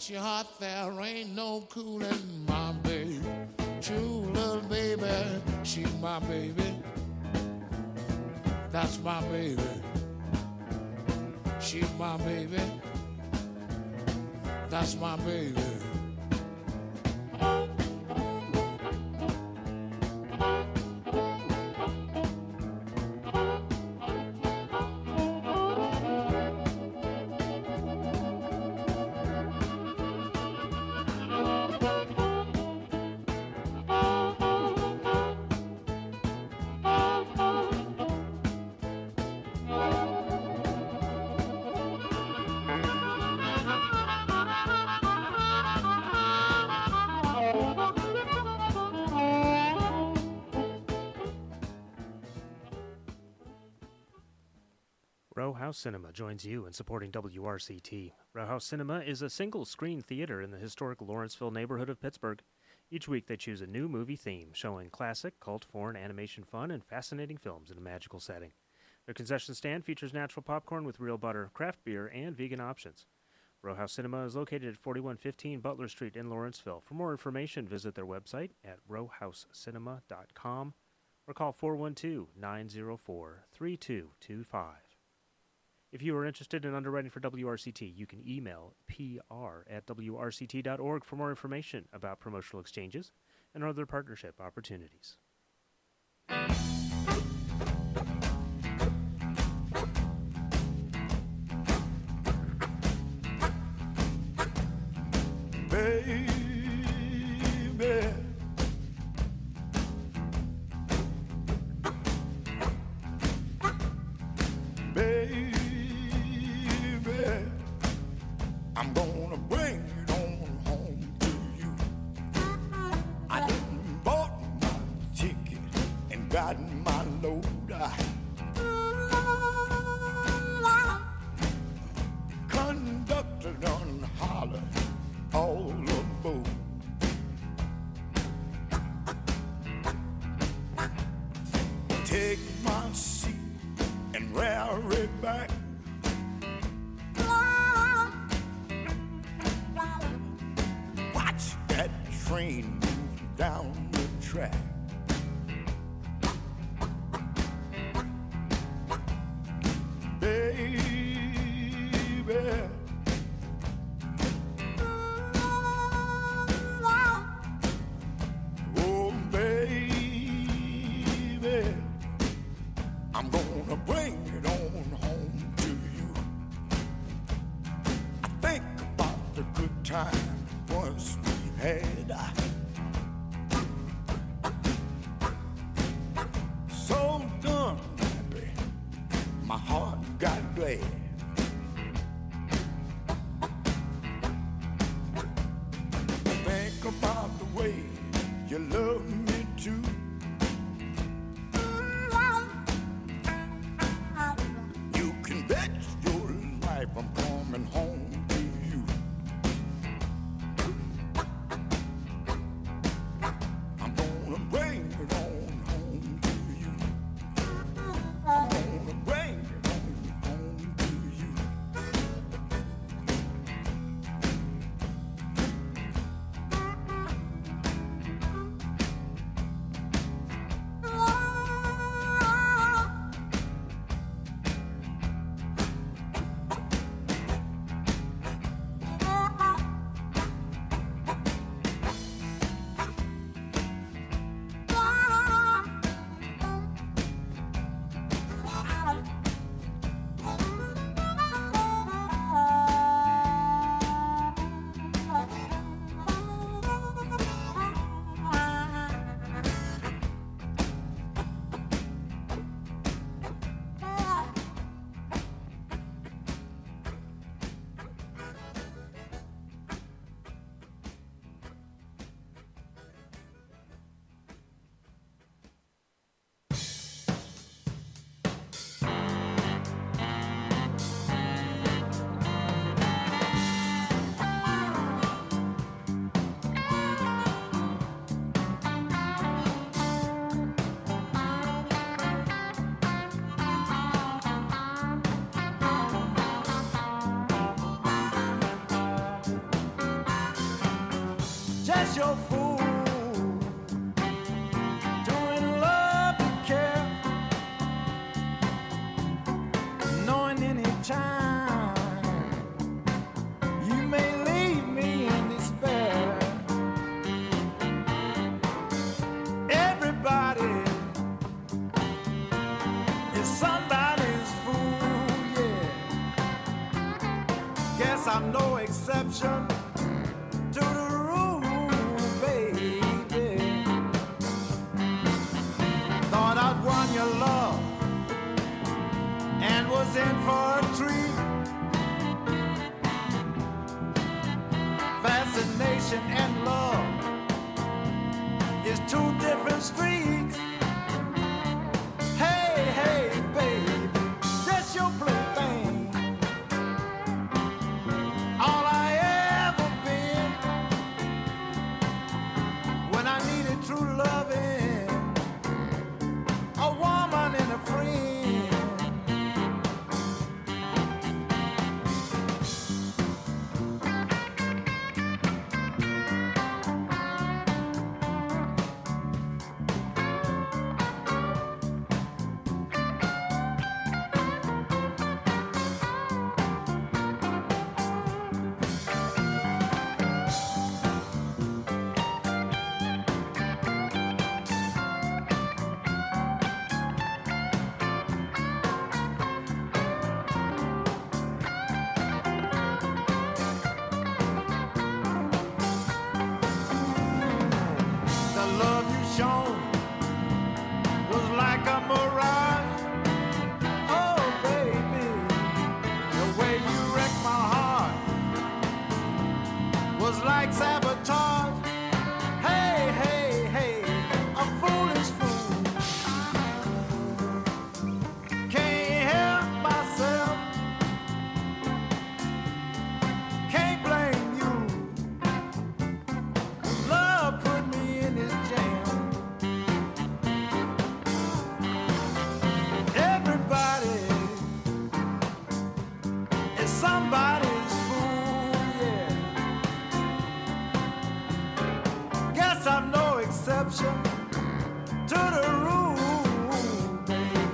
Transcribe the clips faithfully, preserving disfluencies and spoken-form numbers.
get you hot, there ain't no cooling my baby. True little baby, she's my baby. That's my baby. She's my baby. That's my baby. Row House Cinema joins you in supporting W R C T. Row House Cinema is a single-screen theater in the historic Lawrenceville neighborhood of Pittsburgh. Each week they choose a new movie theme, showing classic, cult, foreign, animation fun, and fascinating films in a magical setting. Their concession stand features natural popcorn with real butter, craft beer, and vegan options. Row House Cinema is located at forty-one fifteen Butler Street in Lawrenceville. For more information, visit their website at row house cinema dot com or call four one two, nine zero four, three two two five. If you are interested in underwriting for W R C T, you can email P R at W R C T dot org for more information about promotional exchanges and other partnership opportunities. Baby, baby, I'm gonna bring it on home to you. I done bought my ticket and gotten my load. Conductor done holler all aboard. Take my seat and rear it back. Watch that train move down the track. Baby, oh baby, I'm gonna bring it on home to you. I think about the good time once we had. So done happy, my heart got glad. Think about the way you love me too. You can bet your life I'm coming home to you. I'm gonna bring it on home to you. I'm gonna bring it on home to you. just your fool. Doing love to care, knowing any time you may leave me in despair. Everybody is somebody's fool, yeah. Guess I'm no exception to the rule, baby. Thought I'd won your love and was in for a treat. Fascination and love is two different streets. Hey, hey, baby, just your plaything. All I ever been when I needed true loving, a woman and a friend. The love you shown was like a mirage. Oh, baby, the way you wrecked my heart was like sabotage. Hey, hey, hey, a foolish fool. Can't help myself, can't blame you. Love put me in this jam. Everybody is somebody's fool, yeah. Guess I'm no exception to the rule, babe.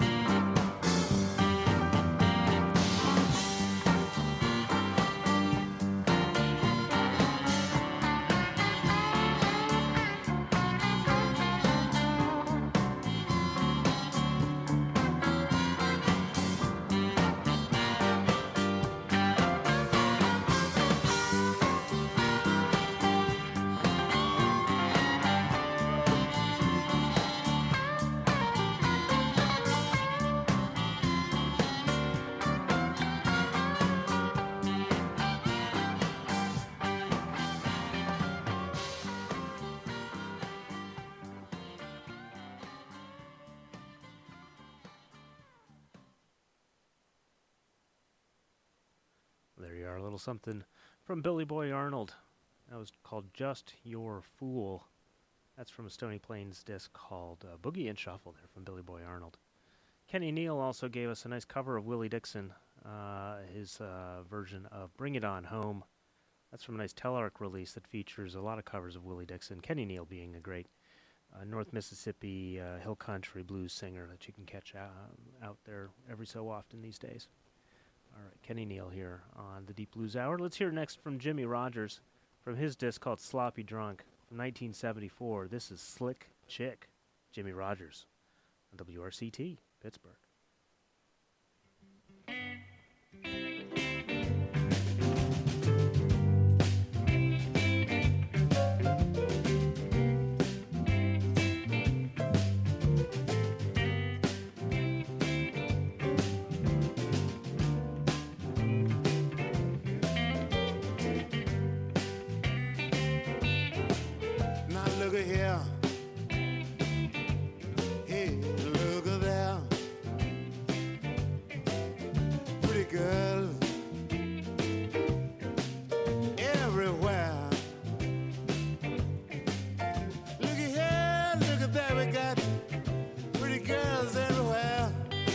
There you are, a little something from Billy Boy Arnold. That was called Just Your Fool. That's from a Stony Plains disc called uh, Boogie and Shuffle there from Billy Boy Arnold. Kenny Neal also gave us a nice cover of Willie Dixon, uh, his uh, version of Bring It On Home. That's from a nice Telarc release that features a lot of covers of Willie Dixon, Kenny Neal being a great uh, North Mississippi uh, hill country blues singer that you can catch uh, out there every so often these days. All right, Kenny Neal here on the Deep Blues Hour. Let's hear next from Jimmy Rogers from his disc called Sloppy Drunk from nineteen seventy-four. This is Slick Chick, Jimmy Rogers on W R C T, Pittsburgh. Now look at here. Hey, look at there. Pretty girls everywhere. Look at here, look at there. We got pretty girls everywhere.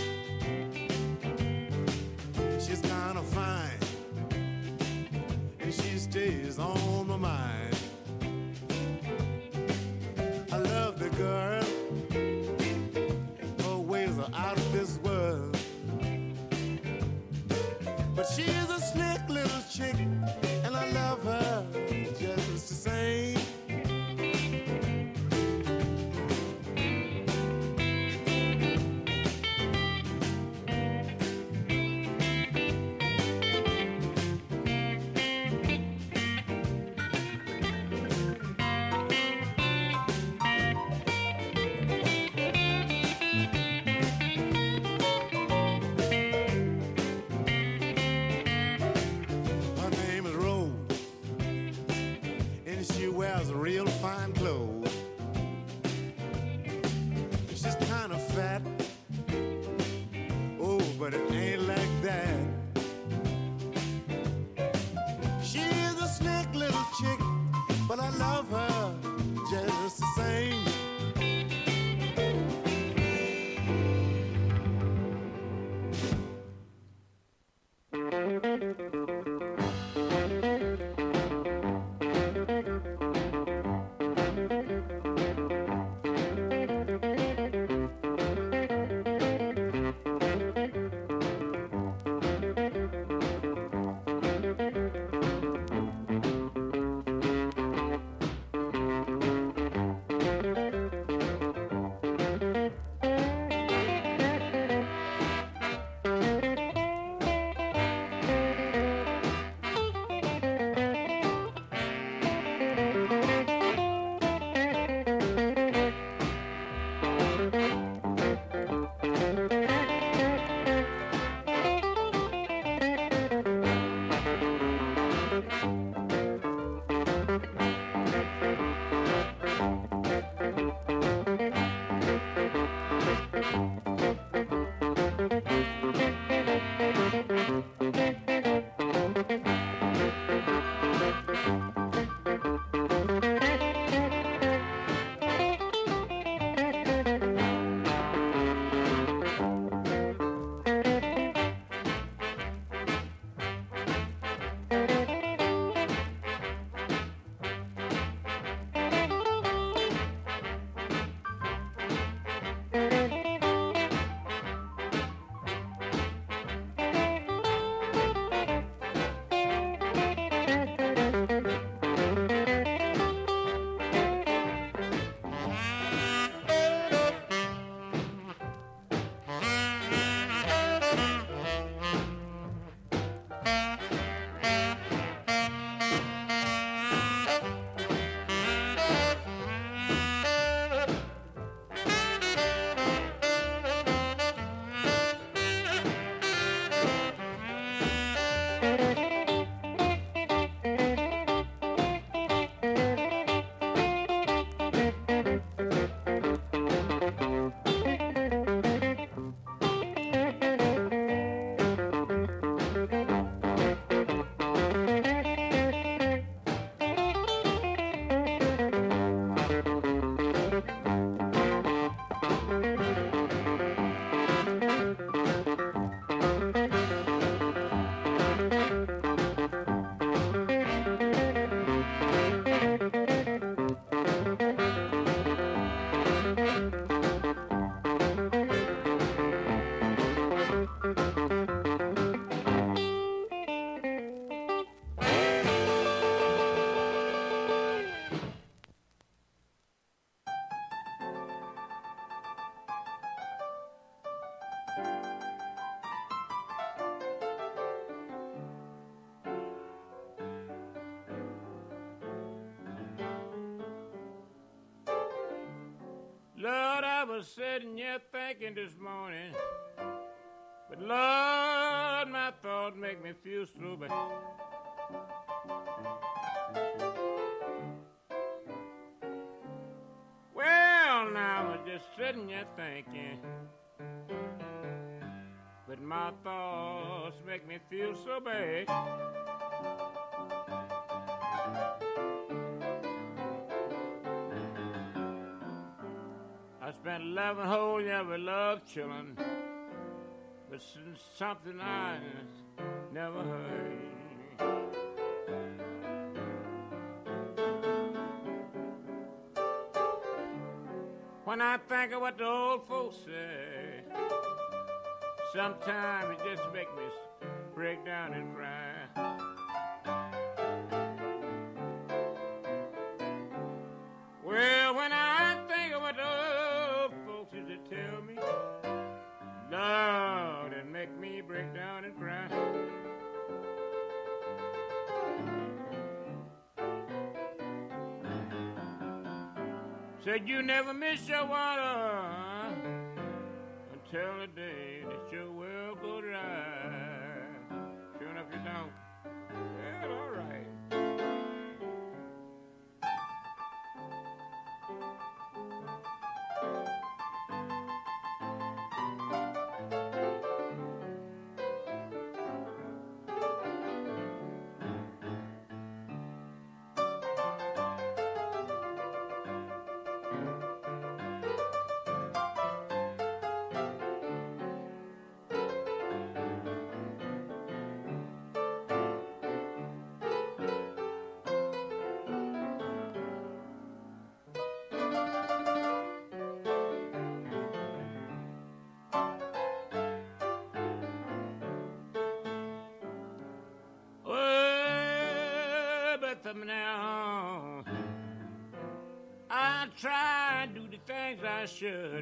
She's kind of fine, and she stays on my mind. chick, but I love her just the same. Lord, I was sitting here thinking this morning, but Lord, my thoughts make me feel so bad. Well, now I was just sitting here thinking, but my thoughts make me feel so bad. I spent eleven whole years with love children, but since something I never heard. When I think of what the old folks say, sometimes it just makes me break down and cry. Well, when I think of what the old folks used to tell me, Lord, it make me break down and cry. Said you never miss your water until the day that your well go dry. Sure enough, you don't. Well, all right. But from now on, I try and do the things I should.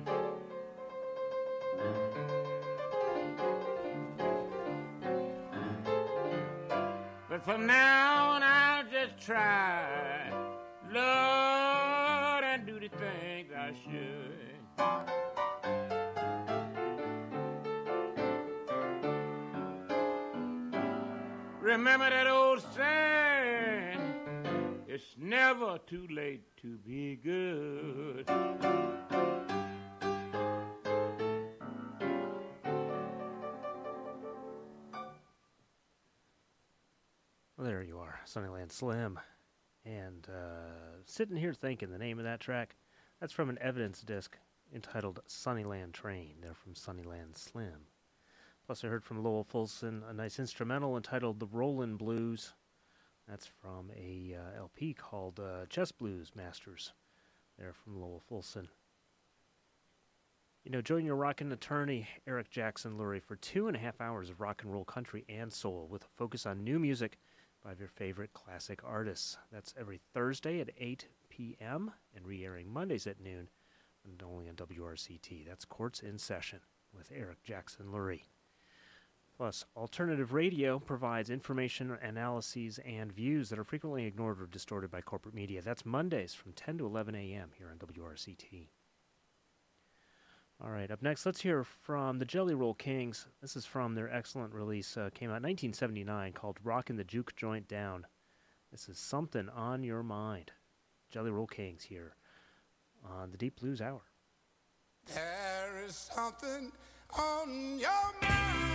But from now on, I'll just try, Lord, and do the things I should. Remember that old saying, it's never too late to be good. Well, there you are, Sunnyland Slim. And uh, sitting here thinking the name of that track, that's from an evidence disc entitled Sunnyland Train. They're from Sunnyland Slim. Plus, I heard from Lowell Fulson a nice instrumental entitled The Rollin' Blues. That's from a uh, L P called uh, Chess Blues Masters. They're from Lowell Fulson. You know, join your rockin' attorney, Eric Jackson Lurie, for two and a half hours of rock and roll, country, and soul with a focus on new music by your favorite classic artists. That's every Thursday at eight p.m. and re-airing Mondays at noon, and only on W R C T. That's Courts in Session with Eric Jackson Lurie. Plus, alternative radio provides information, analyses, and views that are frequently ignored or distorted by corporate media. That's Mondays from ten to eleven a.m. here on W R C T. All right, up next, let's hear from the Jelly Roll Kings. This is from their excellent release, uh, came out in nineteen seventy-nine, called Rockin' the Juke Joint Down. This is Something on Your Mind. Jelly Roll Kings here on the Deep Blues Hour. There is something on your mind.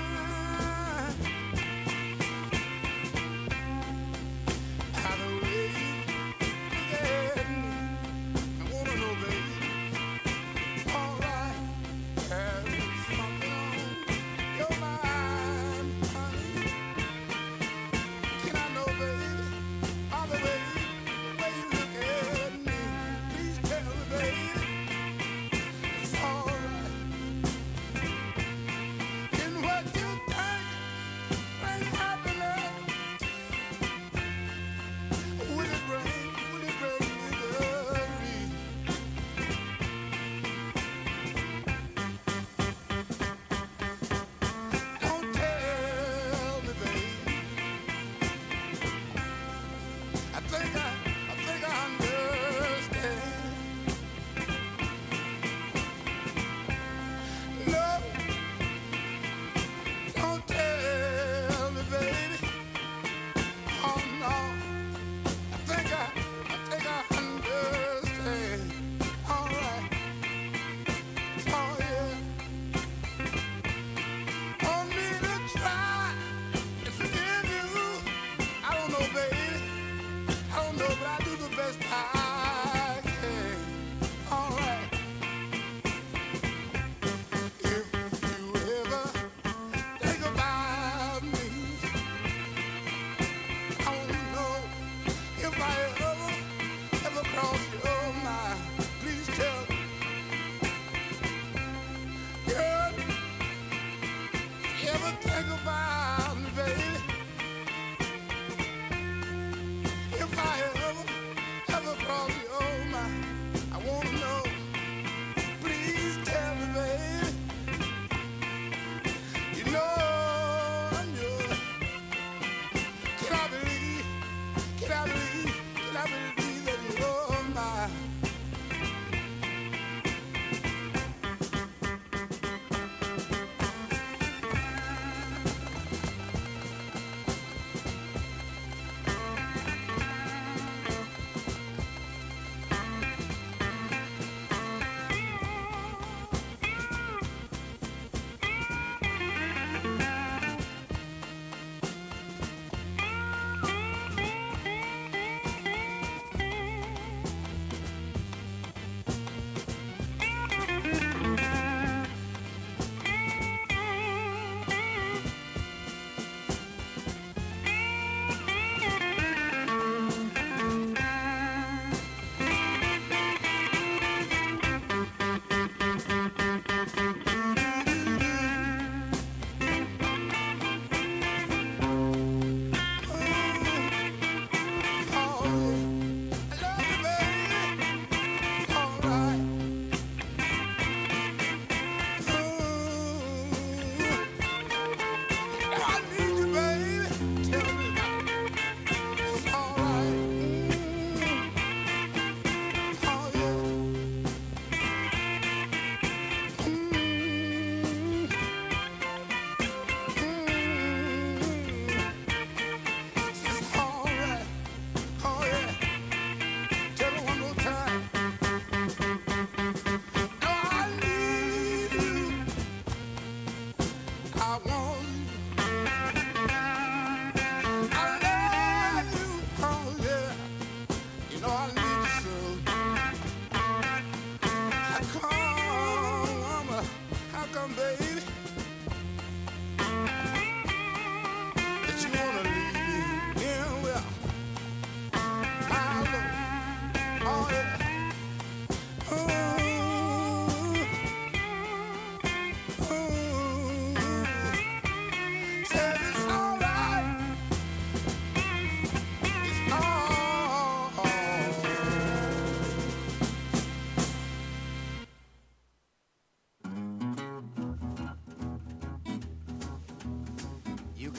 How the way you look at me, I wanna know, baby. All right, there is something on your mind, honey. Can I know, baby? By the way, the way you look at me, please tell me, baby. It's all right. In what you think ain't happening, will it bring, will it bring misery? Don't tell me, baby. I think I, I think I understand. No, don't tell me, baby. Oh no, I think I, I think I understand. All right, oh yeah. Want me to try and forgive you? I don't know, baby. I don't know, but I do the best I can. All right. If you ever think about me, I want to know if I ever, ever cross your mind. Please tell me. Girl, you ever think about me, baby? If I ever, ever cross your mind, I want to know. Please tell me, baby. You know I'm yours. Can I believe, can I believe, can I believe that you're mine?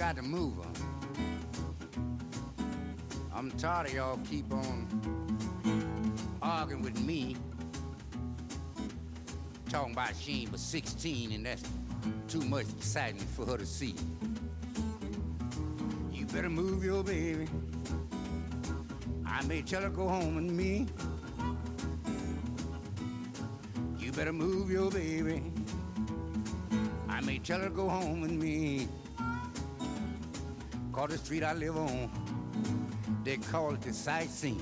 got to move her. I'm tired of y'all keep on arguing with me, talking about she ain't but sixteen and that's too much excitement for her to see. You better move your baby. I may tell her go home with me. You better move your baby. I may tell her go home with me. Call the street I live on, they call it the sightseeing.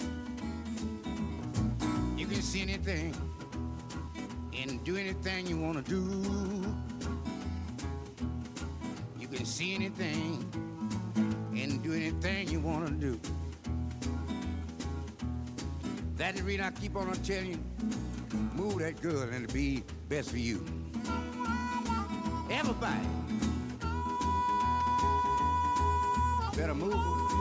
You can see anything and do anything you want to do. You can see anything and do anything you want to do. That's the reason I keep on telling you, move that girl and it'll be best for you. Everybody better move.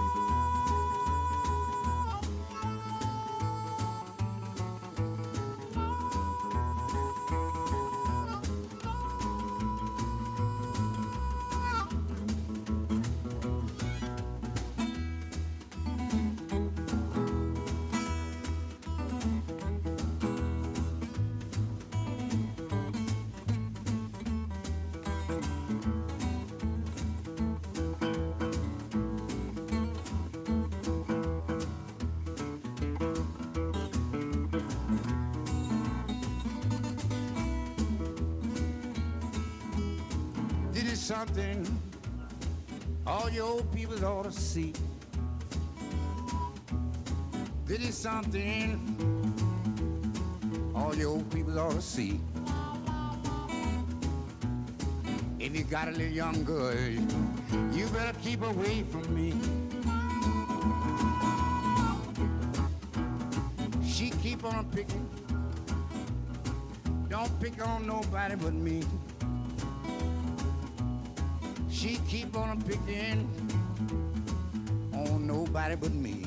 Something all you old people ought to see. This is something all you old people ought to see. If you got a little young girl, you better keep away from me. She keep on picking, don't pick on nobody but me. She keep on picking on nobody but me.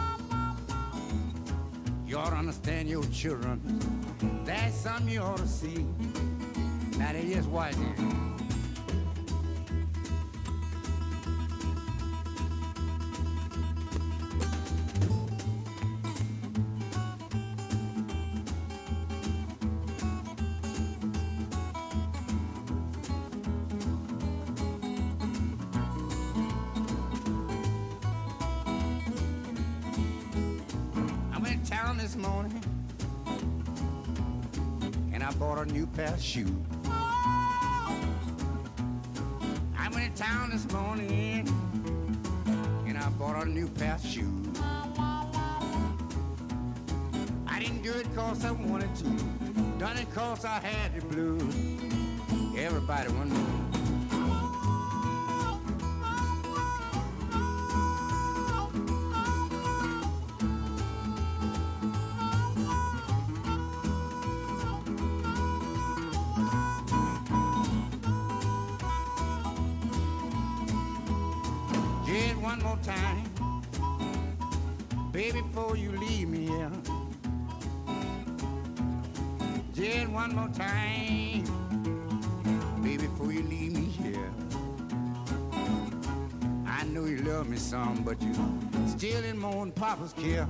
You ought to understand your children. That's something you ought to see. Now they just watch it. This morning, and I bought a new pair of shoes. I went to town this morning, and I bought a new pair of shoes. I didn't do it cause I wanted to, done it cause I had the blues. Everybody wants to. One more time, baby, before you leave me here. Just one more time, baby, before you leave me here. I know you love me some, but you still in more than Papa's care.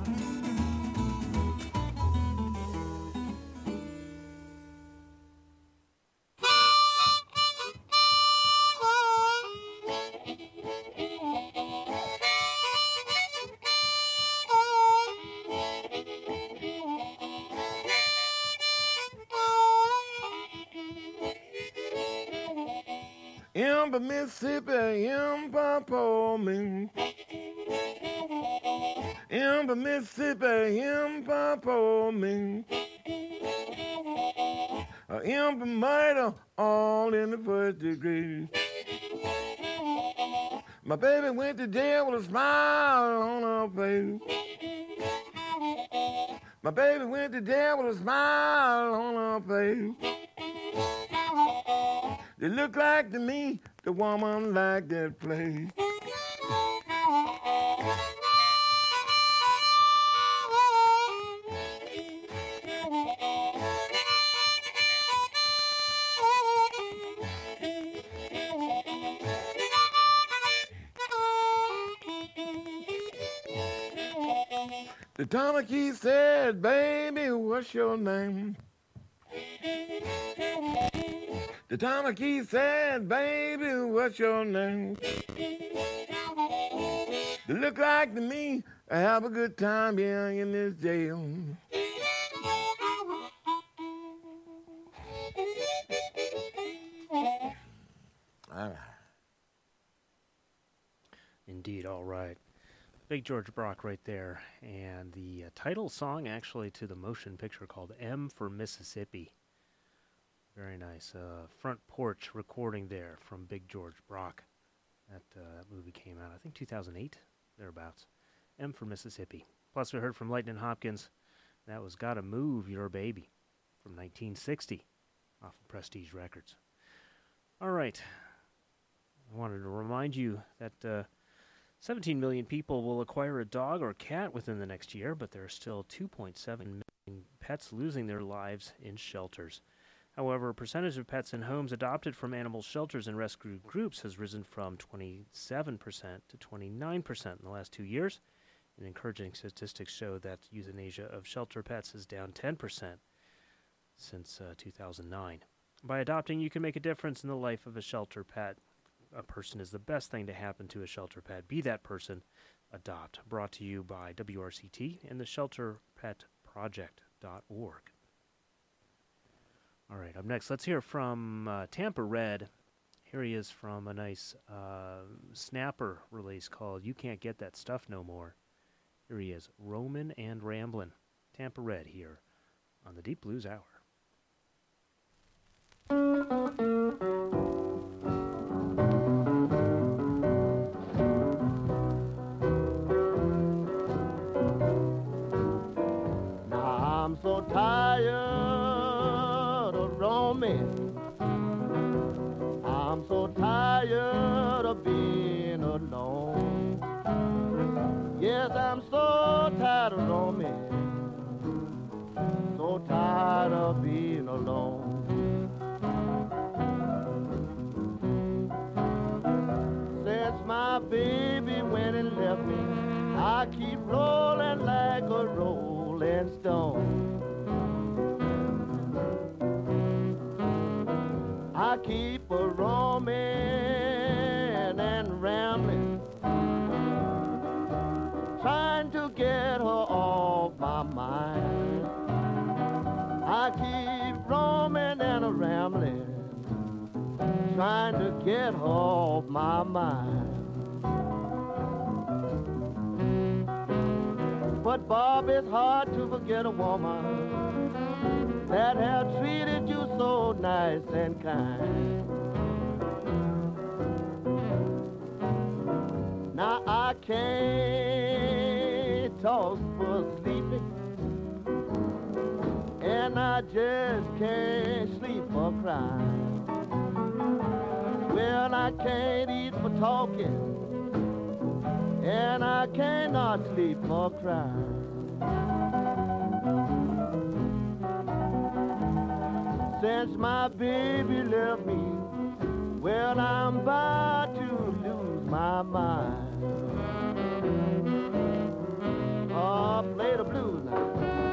Yamba Mississippi, yamba for me. Yamba Mississippi, yamba for me. Yamba murder, all in the first degree. My baby went to jail with a smile on her face. My baby went to jail with a smile on her face. They look like to me the woman like that place. The Tamaki said, baby, what's your name? The Tamaki said, baby, what's your name? It look like to me I have a good time here in this jail. All right. Indeed, all right. Big George Brock right there. And the uh, title song actually to the motion picture called M for Mississippi. Very nice. Uh, front porch recording there from Big George Brock. That uh, movie came out, I think, two thousand eight, thereabouts. M for Mississippi. Plus, we heard from Lightnin' Hopkins. That was Gotta Move Your Baby from nineteen sixty off of Prestige Records. All right. I wanted to remind you that uh, seventeen million people will acquire a dog or cat within the next year, but there are still two point seven million pets losing their lives in shelters. However, a percentage of pets in homes adopted from animal shelters and rescue groups has risen from twenty-seven percent to twenty-nine percent in the last two years. And encouraging statistics show that euthanasia of shelter pets is down ten percent since uh, two thousand nine. By adopting, you can make a difference in the life of a shelter pet. A person is the best thing to happen to a shelter pet. Be that person. Adopt. Brought to you by W R C T and the shelter pet project dot org. All right, up next, let's hear from uh, Tampa Red. Here he is from a nice uh, snapper release called You Can't Get That Stuff No More. Here he is, Roman and Ramblin'. Tampa Red here on the Deep Blues Hour. Now I'm so tired of roaming. I'm so tired of being alone. Yes, I'm so tired of roaming. So tired of being alone. Since my baby went and left me, I keep rolling like a rolling stone. I keep a roaming and rambling, trying to get her off my mind. I keep roaming and a rambling, trying to get her off my mind. But Bob, it's hard to forget a woman that have treated you so nice and kind. Now I can't talk for sleeping, and I just can't sleep for crying. Well, I can't eat for talking, and I cannot sleep for crying. Since my baby left me, well, I'm about to lose my mind. Oh, play the blues now.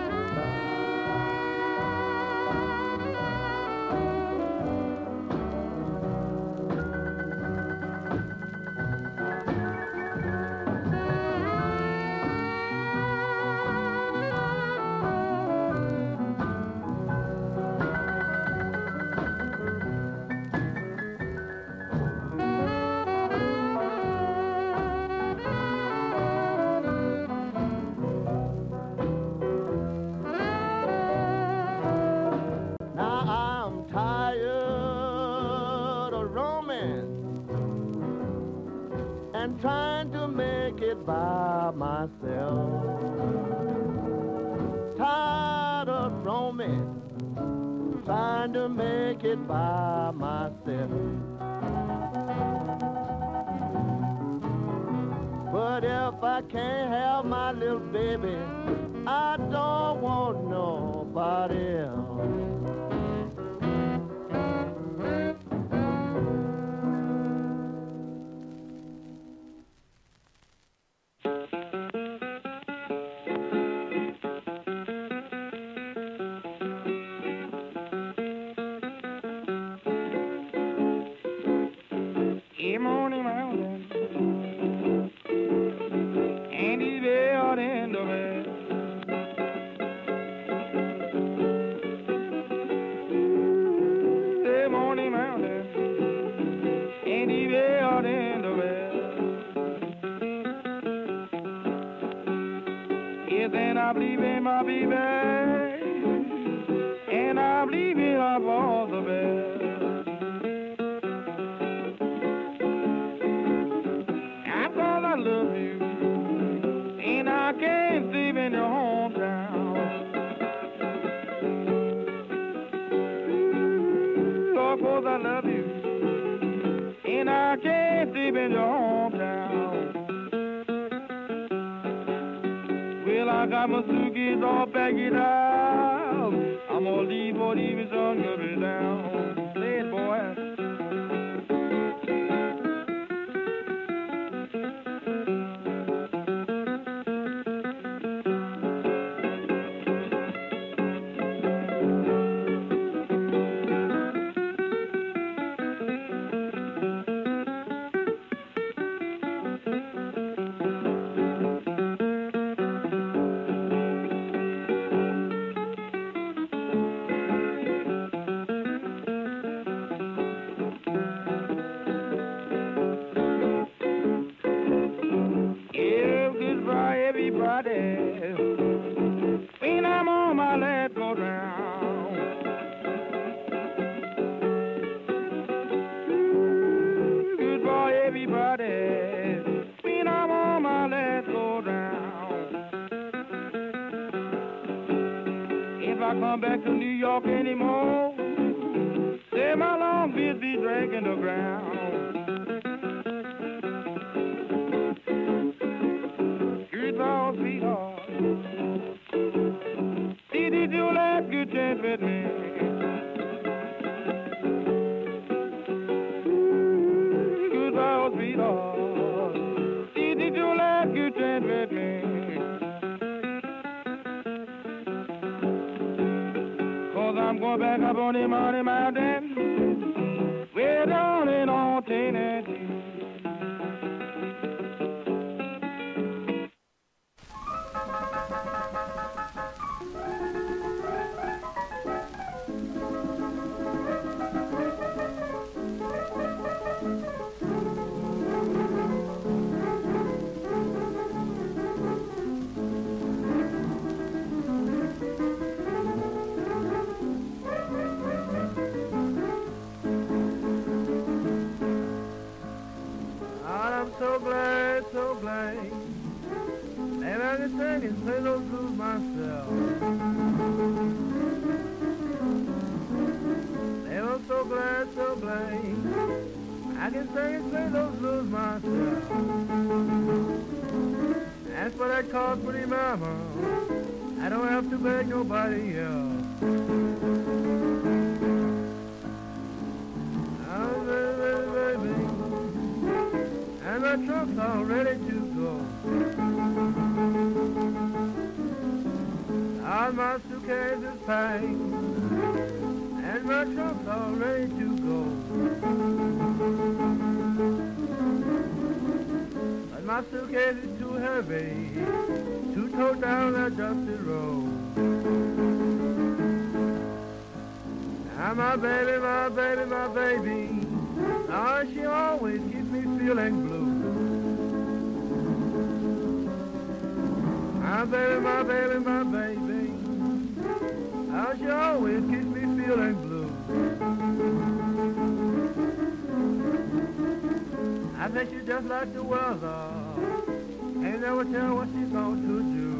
Trying to make it by myself. Tired of roaming, trying to make it by myself. But if I can't have my little baby, I don't want nobody else. Yes, and I believe in my baby, and I believe in her for the best. I'm gonna love you, and I can't sleep in your hometown. Ooh, Lord, 'cause I love you, and I can't sleep in your hometown. Well, I got my suitcase all packed out. I'm gonna leave for even sun going down. Say it, boy. When I'm on my last go round, goodbye everybody. When I'm on my last go round, if I come back to New York anymore, say my long beard be dragging the ground. Goodbye, sweetheart. Did you last good chance with me? Ooh, goodbye, sweetheart. Did you last good chance with me? 'Cause I'm going back up on the Money Mountain, way down in on Tennessee. So glad, so glad, and I can sing and play those blues myself. And I'm so glad, so glad, I can sing and play those blues myself. As for that cost pretty mama, I don't have to beg nobody else. Oh, baby, baby. And my truck's all ready to go. All my suitcase is packed, and my truck's all ready to go. But my suitcase is too heavy to tow down that dusty road. Now my baby, my baby, my baby, oh, she always keeps me feeling blue. My baby, my baby, my baby, oh, she always keeps me feeling blue. I bet she just like the weather, ain't never tell what she's going to do.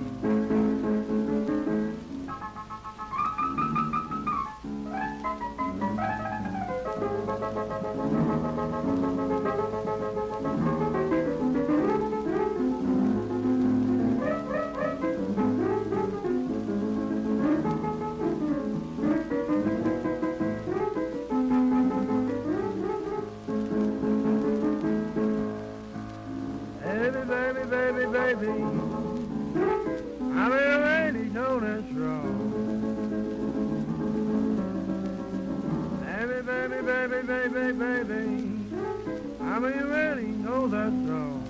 Baby, baby, baby, I'm in a rainy know that's wrong. Baby, baby, baby, baby, baby, I'm in a rainy know that's wrong.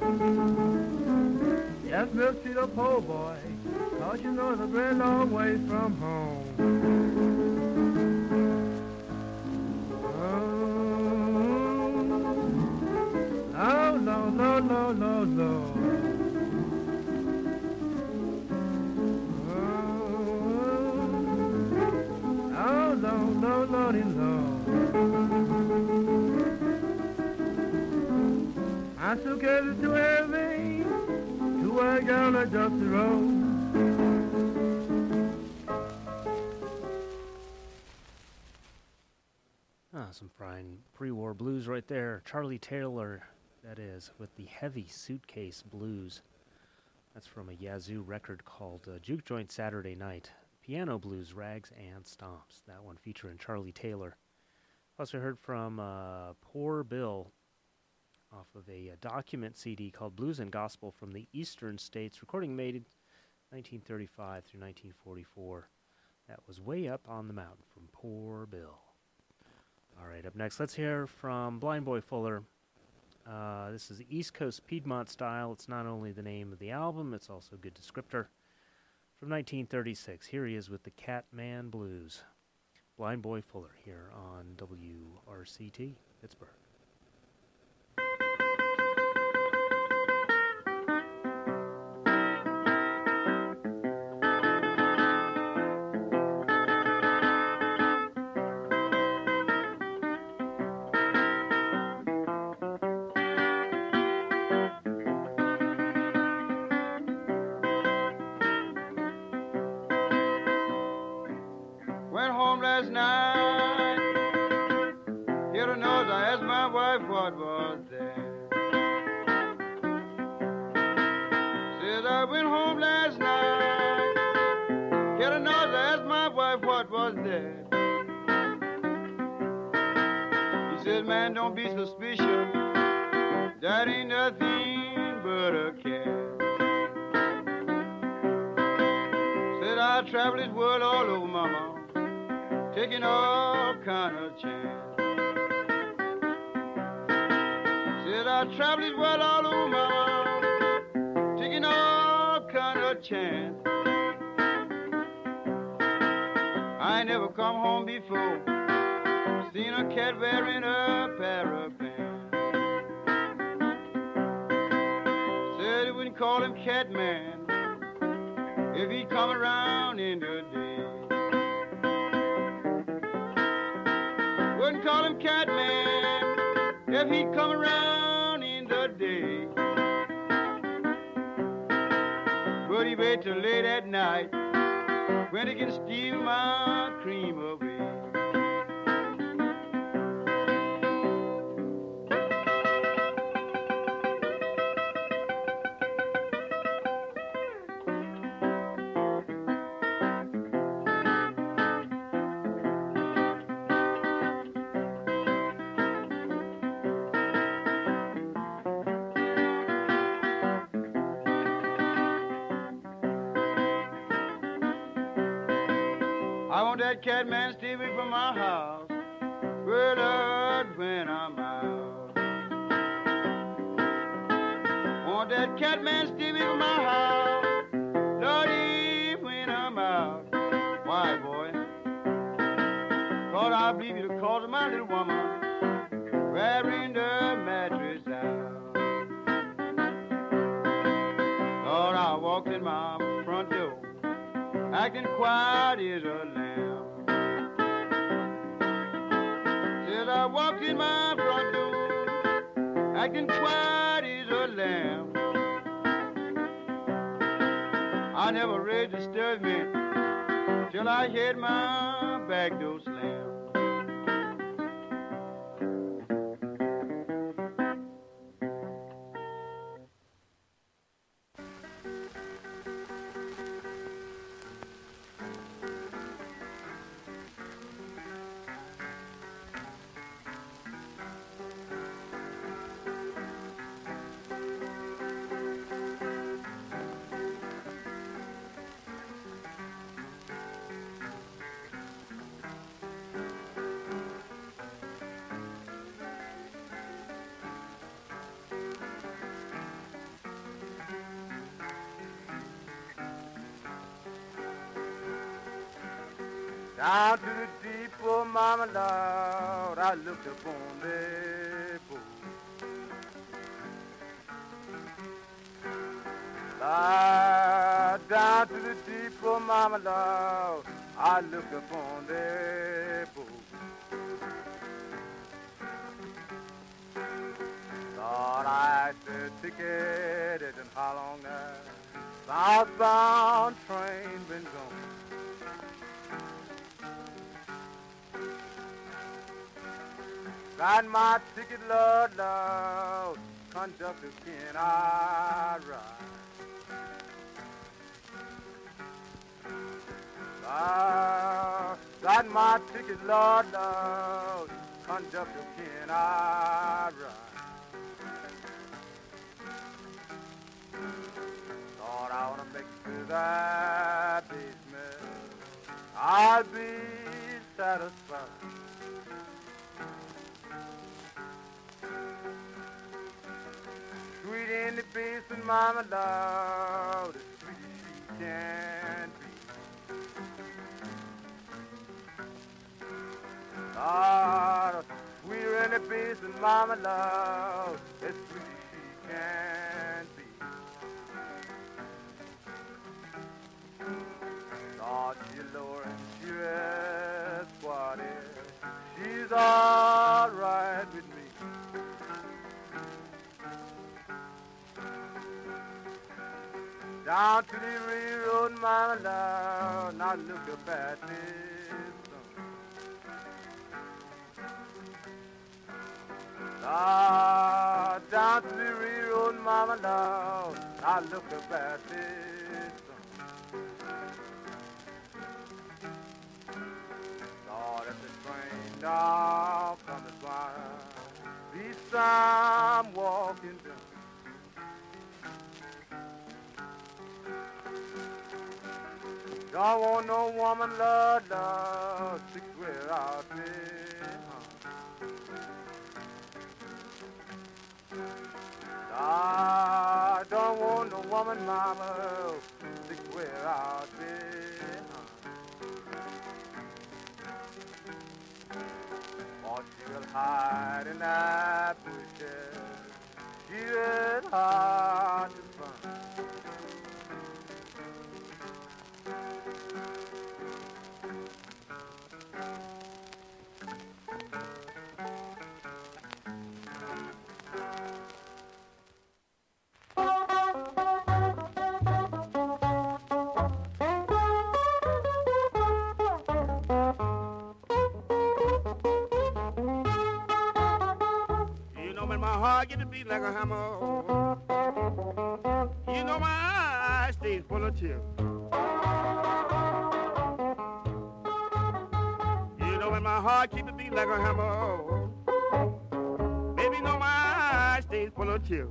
Yes, Miss Peter, poor boy, cause you know it's a very long way from home. Oh, no, no, no, no, no. Lordy, Lord. My suitcase is too heavy to work down a dusty road. Ah, some fine pre-war blues right there. Charlie Taylor, that is, with the Heavy Suitcase Blues. That's from a Yazoo record called uh, Juke Joint Saturday Night. Piano Blues, Rags and Stomps. That one featuring Charlie Taylor. Also heard from uh, Poor Bill off of a, uh document C D called Blues and Gospel from the Eastern States. Recording made in nineteen thirty-five through nineteen forty-four. That was Way Up on the Mountain from Poor Bill. All right, up next, let's hear from Blind Boy Fuller. Uh, this is East Coast Piedmont style. It's not only the name of the album, it's also a good descriptor. From nineteen thirty-six, here he is with the Catman Blues. Blind Boy Fuller here on W R C T, Pittsburgh. Went home last night. Hear the noise, I asked my wife what was there. Says I went home last night. Hear the noise, I asked my wife what was there. He says, man, don't be suspicious. That ain't nothing but a cat. Said I travel this world all over, mama, taking all kind of chance. Said I travel this world all over, mama, taking all kind of chance. I ain't never come home before, seen a cat wearing a parapet. Said he wouldn't call him Catman if he come around in the day. Wouldn't call him Catman if he come around in the day. But he wait till late at night when he can steal my cream away. I want that Catman stay away from my house, well, Lord, when I'm out. Want that Catman stay away from my house, Lordy, when I'm out. Why, boy? Cause I believe you the cause of my little woman wearing the mattress out. Lord, I walked in my front door, acting quiet as a lamb. Said I walked in my front door, acting quiet as a lamb. I never read disturb me till I heard my back door slam. Down to the deep, oh mama Lord, I looked upon the boat. Ah, down to the deep, oh mama Lord, I looked upon the boat. Lord, I said ticket isn't how long that southbound train been gone. Got my ticket, Lord, Lord, conductor, can I ride? Ah, got my ticket, Lord, Lord, conductor, can I ride? Lord, I wanna make it to that basement. I'll be satisfied. Sweet in the basement, mama, Lord, as sweet as she can be. Lord, sweeter in the basement, mama, Lord, as sweet as she can be. Lord, she's lower and she's squatted. She's all right with me. Down to the railroad, mama, Lord, now look up at this song. Lord, down to the railroad, mama, Lord, now look up at this song. Lord, if the train now comes by, be some walking down. Don't want no woman, Lord, Lord, to swear out there. I don't want no woman, mama, to swear out there. Or she'll hide in that bushes. She'll hard to find. Get to beat like a hammer. You know my eyes stays full of tears. You know when my heart keep a beat like a hammer. Baby, you know my eyes stays full of tears.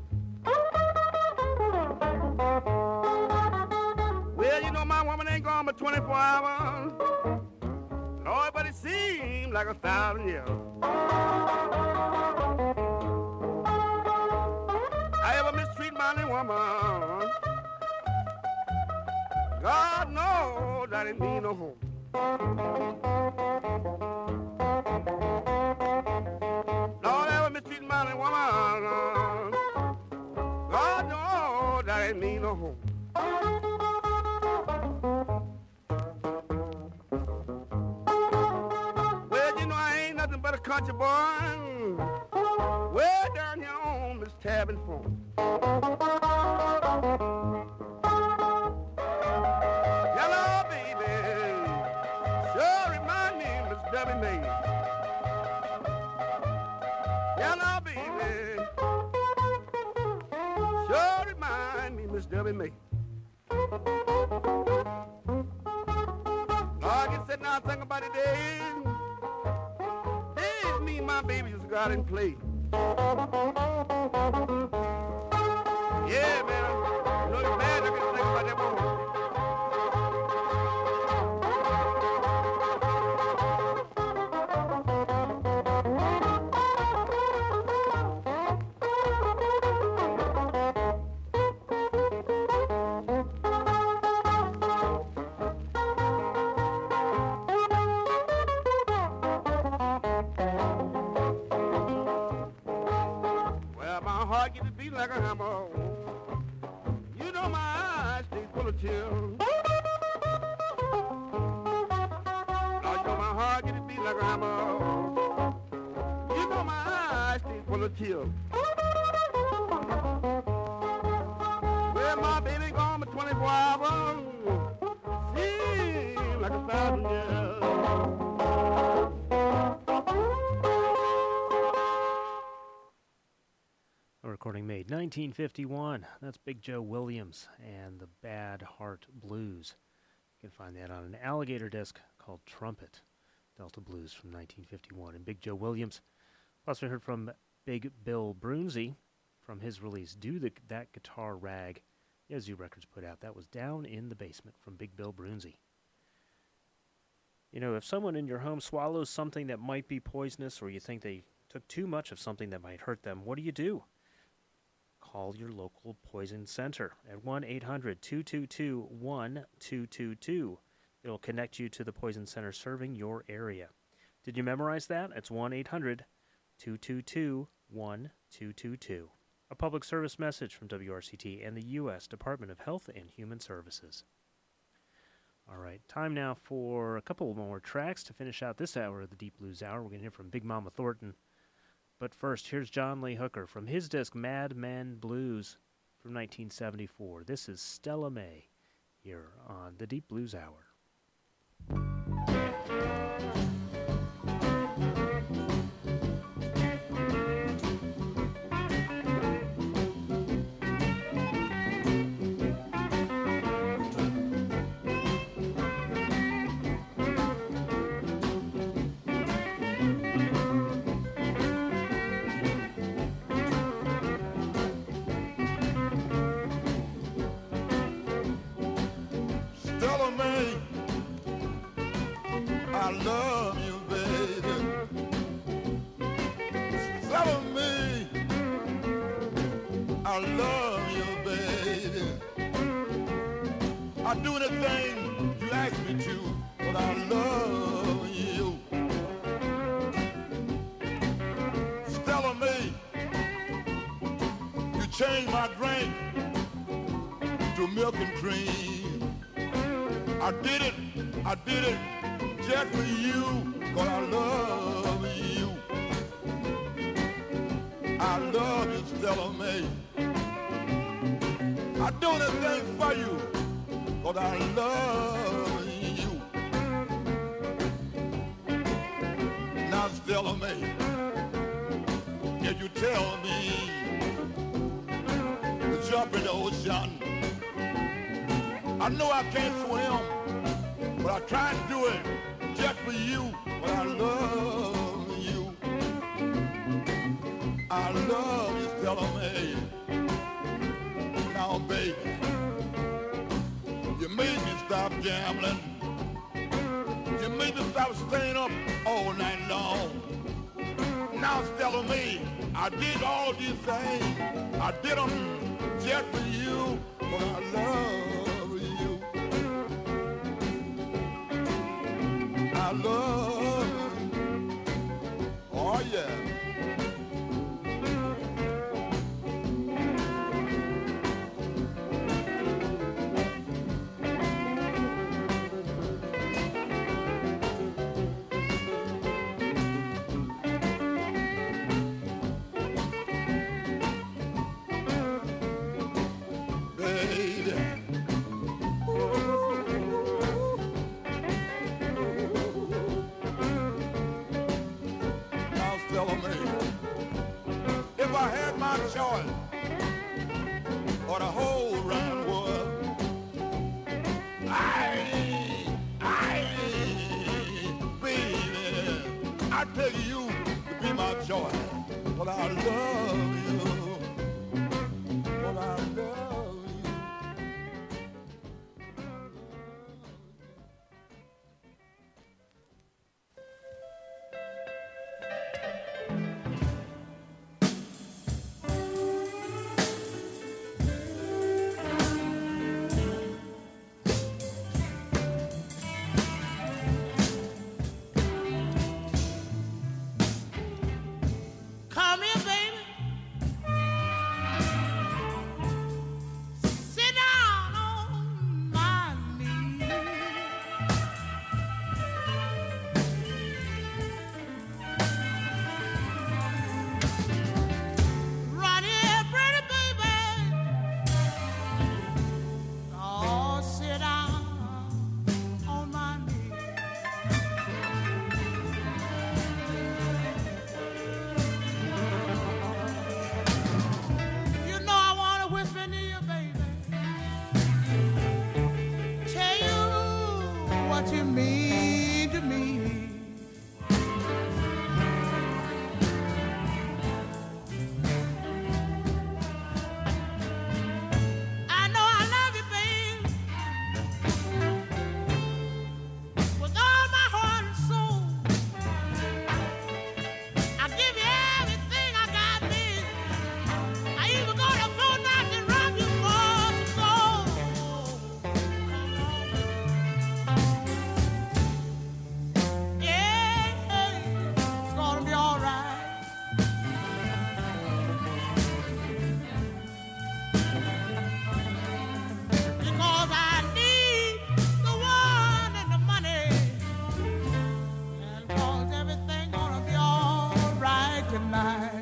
Well, you know my woman ain't gone but twenty-four hours. Lord, but it seems like a thousand years. Woman, God knows that it mean no home. Lord, ever mistreat my woman, God knows that it mean no home. Well, you know I ain't nothing but a country boy. Way down here on this Tabbin phone. Hello, baby. Sure remind me, Miss Debbie May. Hello, baby. Sure remind me, Miss Debbie May. I can sit now and think about it, Dave. Hey, me and my baby just got in play. Yeah, man, you know you're mad, I can think about that moment. Well, my heart gets to beat like a hammer. You know my eyes stay full of tears. Lord, you know my heart gets to beat like a hammer. You know my eyes stay full of tears. recording made nineteen fifty-one. That's Big Joe Williams and the Bad Heart Blues. You can find that on an alligator disc called Trumpet, Delta Blues from nineteen fifty-one. And Big Joe Williams. Plus we heard from Big Bill Brunzi from his release, Do the, That Guitar Rag. Yazoo Records put out. That was Down in the Basement from Big Bill Brunzi. You know, if someone in your home swallows something that might be poisonous, or you think they took too much of something that might hurt them, what do you do? Call your local poison center at one eight hundred two two two one two two two. It'll connect you to the poison center serving your area. Did you memorize that? It's one eight hundred two two two one two two two. A public service message from W R C T and the U S Department of Health and Human Services. All right, time now for a couple more tracks to finish out this hour of the Deep Blues Hour. We're going to hear from Big Mama Thornton. But first, here's John Lee Hooker from his disc Mad Men Blues from nineteen seventy-four. This is Stella May here on the Deep Blues Hour. Stella May, I love you, baby. Stella May, I love you, baby. I'd do anything you ask me to, but I love you. Stella May, you changed my drink to milk and cream. I did it, I did it just for you, 'cause I love you. I love you, Stella May. I do anything for you, 'cause I love you. Now, Stella May, can you tell me to jump in the ocean? I know I can't swim, but I try to do it just for you. But I love you. I love you, Stella May. Now, baby, you made me stop gambling. You made me stop staying up all night long. Now, Stella May, I did all these things. I did them just for you. But I love I love you. Oh, yeah. Choice or the whole round world, I, I, baby, I take you to be my choice. But I love you. But I love you. what you mean to me. I know I love you, babe, with all my heart and soul. I give you everything I got, babe. I even go to phone nights and rob you for some gold. Yeah, it's gonna be all right. Because I need the one and the money. And because everything gonna be all right tonight.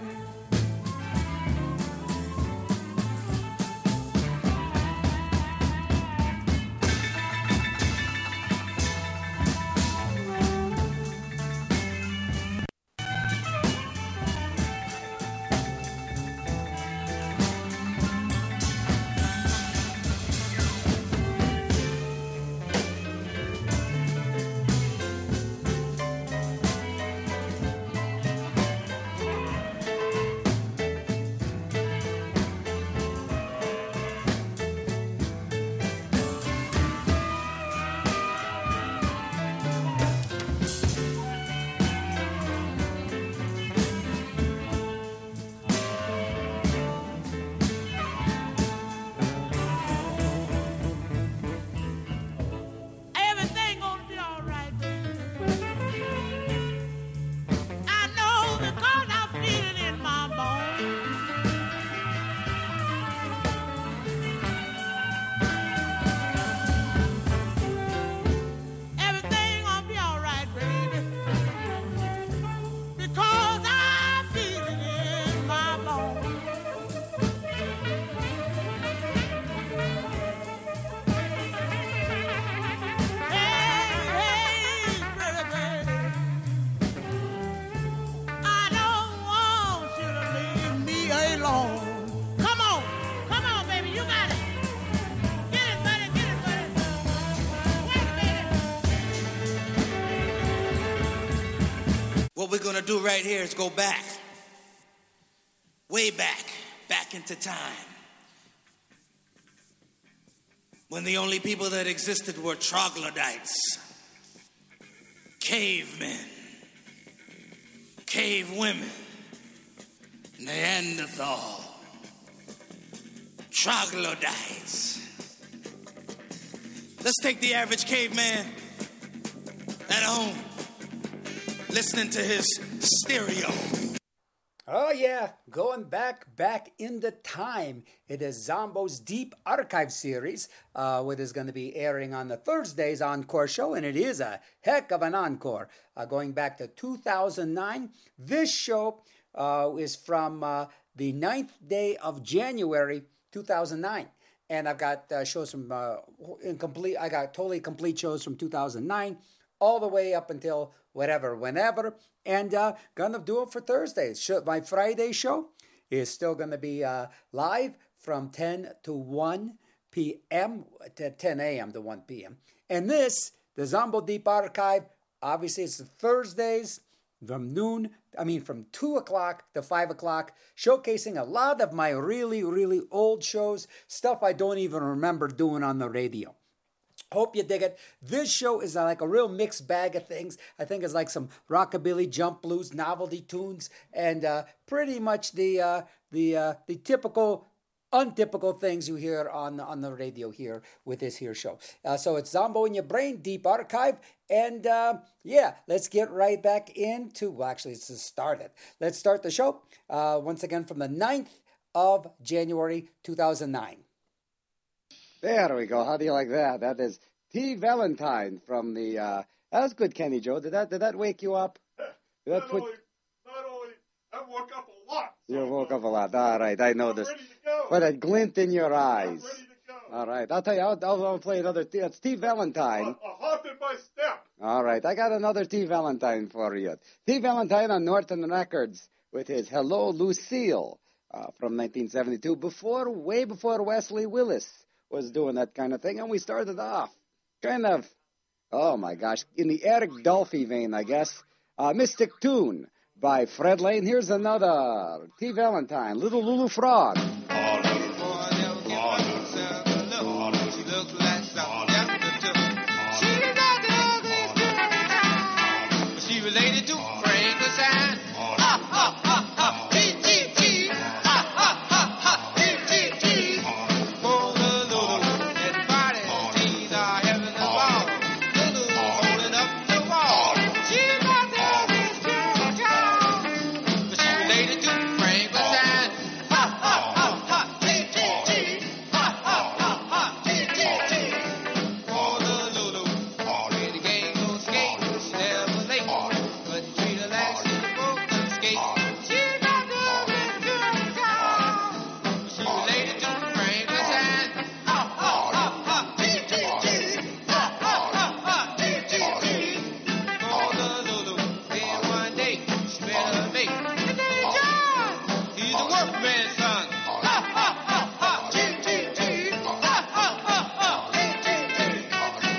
Everything gonna be all right, baby. I know because I feel it in my bones. Everything gonna be all right, baby. Because I feel it in my bones. Hey, hey, pretty baby. I don't want you to leave me alone. Come on, come on, baby, you got it. Get it, buddy, get it, buddy. Wait a minute. What we're gonna do right here is go back, way back, back into time. When the only people that existed were troglodytes, cavemen, cave women, Neanderthal, troglodytes. Let's take the average caveman at home, listening to his stereo. Oh yeah, going back, back into time. It is Zombo's Deep Archive series, uh, which is going to be airing on the Thursday's Encore show, and it is a heck of an encore. Uh, going back to two thousand nine, this show uh, is from uh, the ninth day of January, two thousand nine. And I've got uh, shows from, uh, incomplete, I got totally complete shows from two thousand nine, all the way up until whatever, whenever, and uh, gonna do it for Thursdays. Show, my Friday show is still gonna be uh, live from ten to one p.m., to ten a.m. to one p.m. And this, the Zombo Deep Archive, obviously it's Thursdays from noon, I mean from two o'clock to five o'clock, showcasing a lot of my really, really old shows, stuff I don't even remember doing on the radio. Hope you dig it. This show is like a real mixed bag of things. I think it's like some rockabilly, jump blues, novelty tunes, and uh, pretty much the uh, the uh, the typical, untypical things you hear on on the radio here with this here show. Uh, so it's Zombo in Your Brain, Deep Archive, and uh, yeah, let's get right back into. Well, actually, it's just started. Let's start the show uh, once again from the ninth of January, two thousand nine. There we go. How do you like that? That is T. Valentine from the. Uh, that was good, Kenny Joe. Did that? Did that wake you up? Did that not, put... only, not only, I woke up a lot. You woke up a lot. All right, I noticed. I'm ready to go. What a glint in your eyes. I'm ready to go. All right, I'll tell you. I'll, I'll, I'll play another. T- it's T. Valentine. A, a hop in my step. All right, I got another T. Valentine for you. T. Valentine on Norton Records with his "Hello, Lucille" uh, from nineteen seventy-two. Before, way before Wesley Willis was doing that kind of thing, and we started off kind of Oh, my gosh. In the Eric Dolphy vein, I guess. Uh, Mystic Tune by Fred Lane. Here's another. T. Valentine, Little Lulu Frog. She related to Frankenstein. Ha, ha, ha, ha. T, T, T. Ha, ha, ha, ha. T, T, T. For the Lulu and body, teeth are having the ball. Lulu holding up the wall. She got the little child. But she related to Frankenstein. Ha, ha, ha, ha. T, T, T. Ha, ha, ha, ha. T, T, T. For the Lulu, when the gang goes skate, she never late. But treat her like she broke the skate. She got the little child. She related to Frankenstein. Ha, ha, ha, ha. T, T, T. Ha, ha, ha, ha. T, T, T. For the Lulu, then one day she met her mate. His name John. He's a workman's son. Ha, ha, ha, ha. T, T, T. Ha, ha, ha, ha. T, T, T.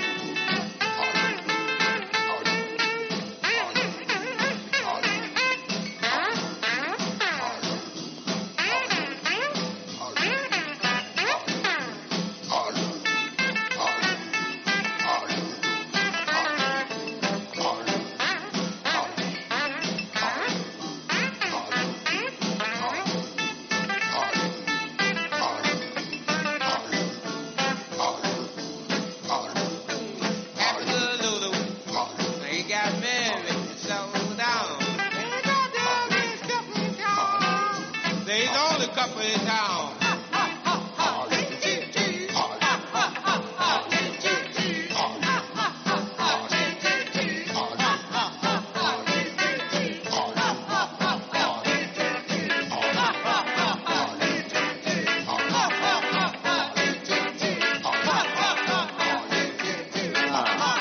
After the Lulu, they got married and settled down. They got the biggest couple in town. They's the only couple in town. Ha, ha, ha, ha. T, T, T. Ha, ha, ha, ha. T, T, T. Ha, ha, ha, ha. T, T, T. Ha, ha, ha, ha. T, T, T. Ha, ha, ha, ha. T, T, T. Ha, ha, ha, ha. T, T, T. Ha, ha, ha, ha. T, T, T. Ha, ha, ha, ha. T, T, T. Ha,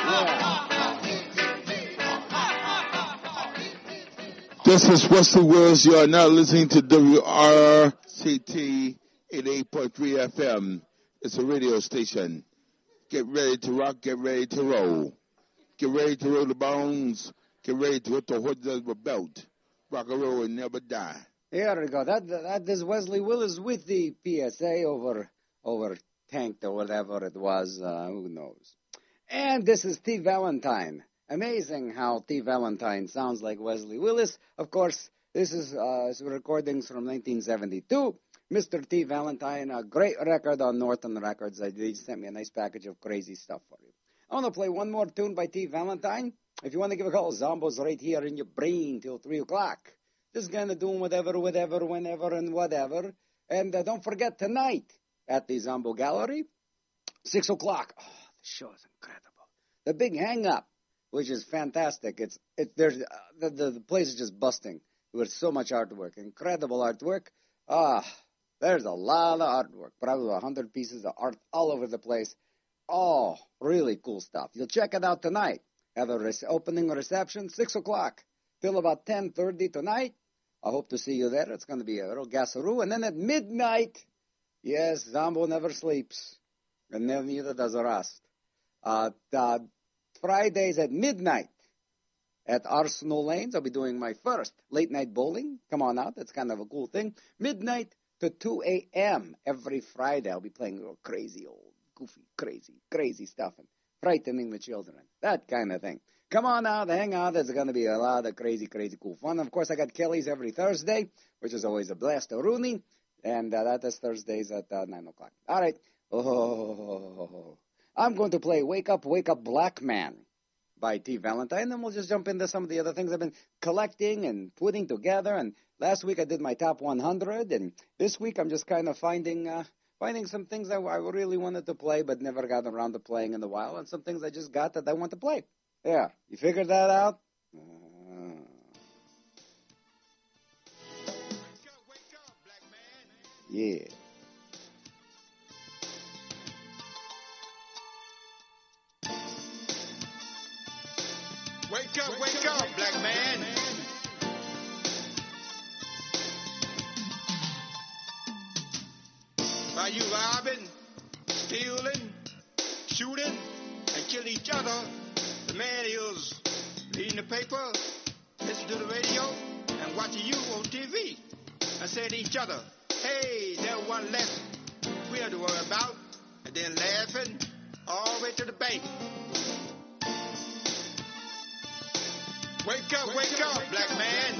ha, ha. This is Wesley Wills. You are now listening to W R C T eighty-eight point three F M. It's a radio station. Get ready to rock. Get ready to roll. Get ready to roll the bones. Get ready to hit the horses of the belt. Rock and roll and never die. Here we go. That that is Wesley Willis with the P S A over over tanked or whatever it was. Uh, who knows? And this is T. Valentine. Amazing how T. Valentine sounds like Wesley Willis. Of course, this is uh, recordings from nineteen seventy-two. Mister T. Valentine, a great record on Norton Records. They sent me a nice package of crazy stuff for you. I want to play one more tune by T. Valentine. If you want to give a call, Zombo's right here in your brain till three o'clock. Just going to do whatever, whatever, whenever, and whatever. And uh, don't forget tonight at the Zombo Gallery, six o'clock. Oh, the show is incredible. The Big Hang Up, which is fantastic. It's it, there's uh, the, the the place is just busting with so much artwork, incredible artwork. Ah, there's a lot of artwork, probably a hundred pieces of art all over the place. Oh, really cool stuff. You'll check it out tonight. Have a res- opening reception, six o'clock till about ten thirty tonight. I hope to see you there. It's going to be a real gasaroo. And then at midnight, yes, Zombo never sleeps, and neither does Rust. Uh, uh, Fridays at midnight at Arsenal Lanes. I'll be doing my first late night bowling. Come on out. That's kind of a cool thing. Midnight to two a.m. every Friday. I'll be playing real crazy, old, goofy, crazy, crazy stuff and frightening the children. That kind of thing. Come on out, hang out. There's going to be a lot of crazy, crazy cool fun. Of course, I got Kelly's every Thursday, which is always a blast of Rooney. And uh, that is Thursdays at uh, nine o'clock. All right. Oh, I'm going to play Wake Up, Wake Up, Black Man by T. Valentine. Then we'll just jump into some of the other things I've been collecting and putting together. And last week I did my top one hundred. And this week I'm just kind of finding uh, finding some things that I really wanted to play but never got around to playing in a while. And some things I just got that I want to play. Yeah, you figured that out? Uh... Yeah. Wake up, wake up, black man. While you robbing, stealing, shooting, and kill each other, man is reading the paper, listening to the radio, and watching you on T V. And say to each other, hey, there's one less we have to worry about. And then laughing all the way to the bank. Wake up, wake up, black man.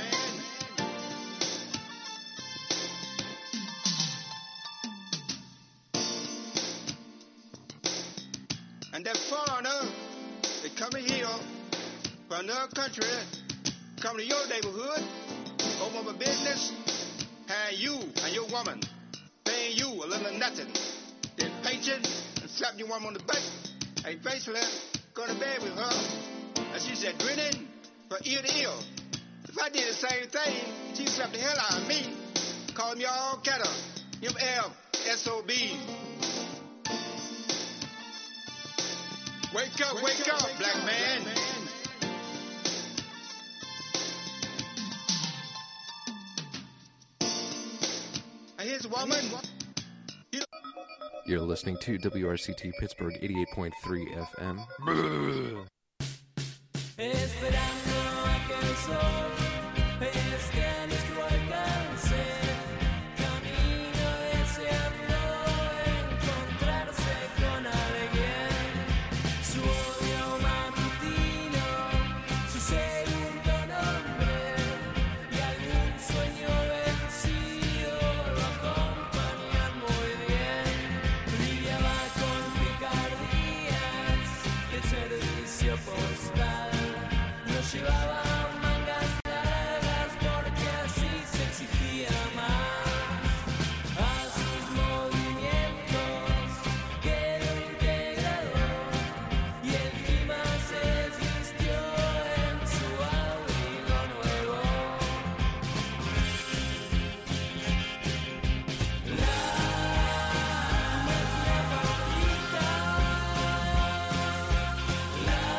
And that foreigner that coming here from another country, come to your neighborhood, open up a business, have you and your woman paying you a little nothing, then paint you and slap your woman on the butt, and basically go to bed with her. And she said, grinning from ear to ear. If I did the same thing, she'd slap the hell out of me, call me all kind of M L S O B. Wake up, wake up, black man. And here's a woman. You're listening to W R C T Pittsburgh eighty-eight point three F M. Esperando a que el sol esté a nuestro alcance, camino deseando encontrarse con alguien. Su odio matutino, su segundo nombre y algún sueño vencido lo acompañan muy bien. Lidiaba con picardías del servicio postal. Llevaba mangas largas porque así se exigía más a sus movimientos, quedó integrado y el clima se vistió en su abrigo nuevo. La máquina favorita, la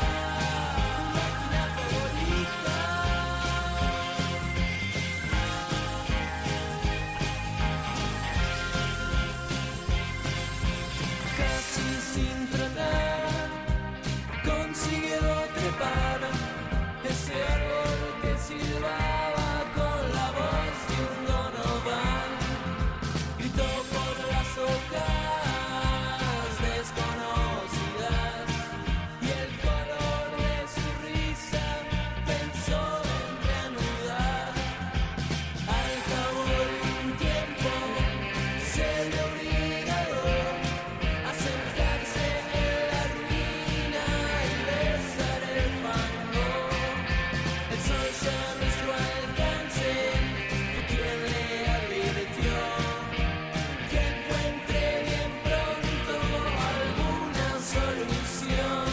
ese árbol que silbaba con la voz de un Donovan, gritó por las hojas desconocidas y el color de su risa pensó en reanudar. Al cabo de un tiempo se le obligó a sentarse en la ruina y besar el fango. El sol ya a nuestro alcance fue quien le advirtió que encuentre bien pronto alguna solución.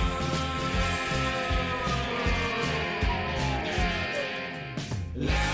La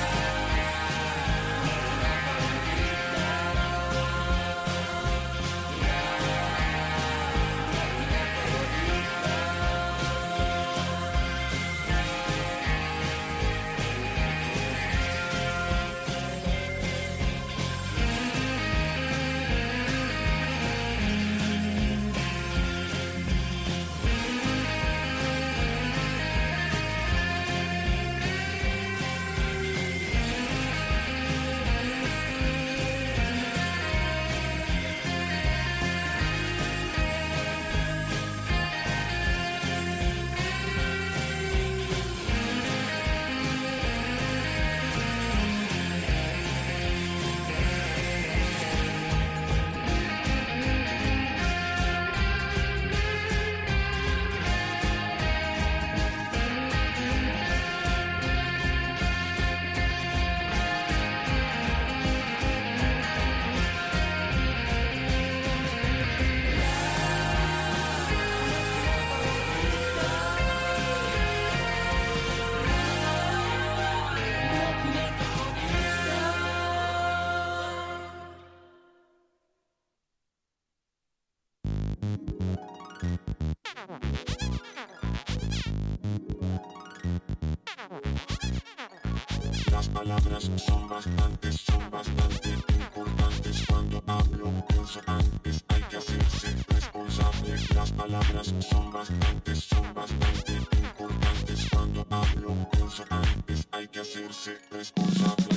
Las palabras son bastantes, son bastante importantes. Cuando hablo, pienso antes, hay que hacerse responsable. Las palabras son bastantes. son bastante importantes. Cuando hablo, pienso antes, hay que hacerse responsable.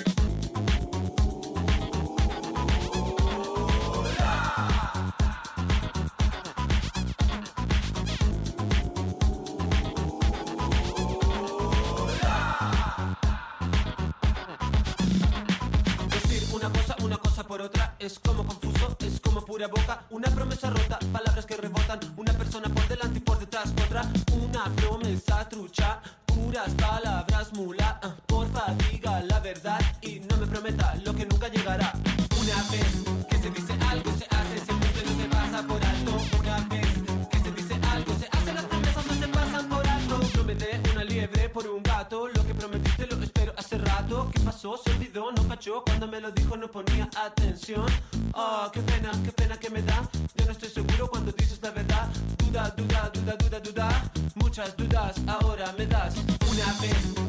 Por otra, es como confuso, es como pura boca, una promesa rota, palabras que rebotan, una persona por delante y por detrás otra, una promesa trucha, puras palabras mula, uh, porfa diga la verdad y no me prometa lo que nunca llegará. Una vez que se dice algo se hace, siempre no se pasa por alto. Una vez que se dice algo se hace, las promesas no se pasan por alto. Prometé una liebre por un gato, lo que prometiste lo espero hace rato. ¿Qué pasó? Se olvidó, no cachó, cuando me lo dijo no ponía atención. Oh, qué pena, qué pena que me da. Yo no estoy seguro cuando dices la verdad. Duda, duda, duda, duda, duda. Muchas dudas ahora me das. Una vez